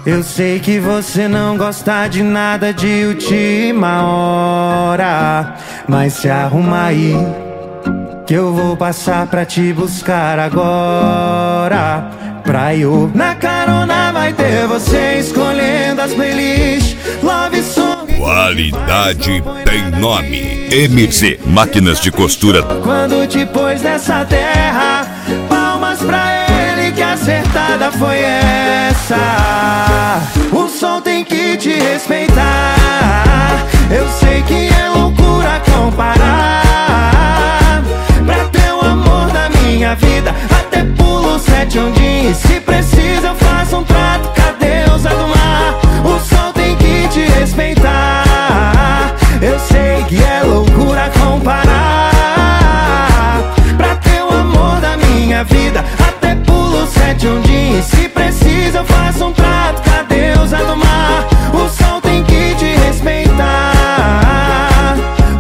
Eu sei que você não gosta de nada de última hora, mas se arruma aí, que eu vou passar pra te buscar agora. Pra eu na carona vai ter você escolhendo as playlists Love Song. Qualidade tem nome. MC Máquinas de Costura. Quando te pôs nessa terra, palmas pra ele que acertada foi essa. O som tem que te respeitar. Eu sei que é loucura comparar. Pra ter o amor da minha vida, até pulo 7 ondinhas. Se precisa eu faço um trato com a deusa do mar. O som tem que te respeitar. Eu sei que é loucura comparar. Pra ter o amor da minha vida, até pulo 7 ondinhas. Se precisa eu faço um trato com a deusa do mar. O som tem que te respeitar.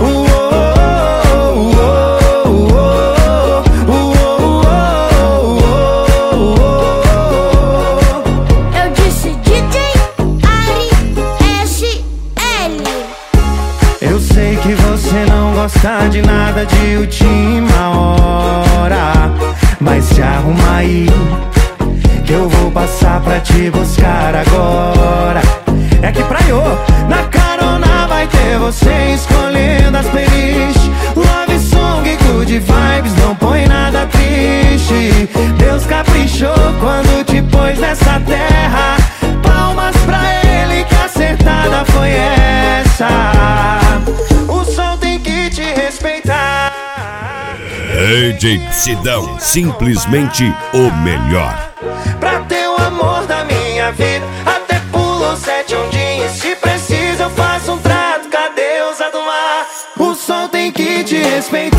Eu disse DJ Ari SL. Eu sei que você não gosta de nada de última hora, mas se arruma aí, que eu vou passar pra te buscar agora. É que pra eu, na carona vai ter você escolhendo as playlists Love Song, good vibes, não põe nada triste. Deus caprichou quando te pôs nessa terra. Palmas pra ele que acertada foi essa. O som tem que te respeitar. DJ Sidão, simplesmente o melhor. Pra ter o amor da minha vida, até pulo 7 ondinhas. Se precisa eu faço um trato com a deusa do mar. O som tem que te respeitar.